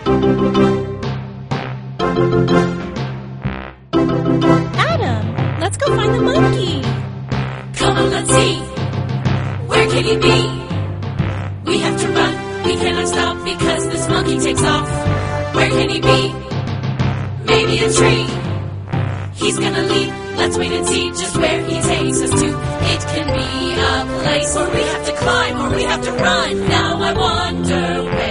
Adam, let's go find the monkey. Come on, let's see. Where can he be? We have to run. We cannot stop because this monkey takes off. Where can he be? Maybe a tree. He's gonna leap. Let's wait and see just where he takes us to. It can be a place where we have to climb or we have to run. Now I wonder where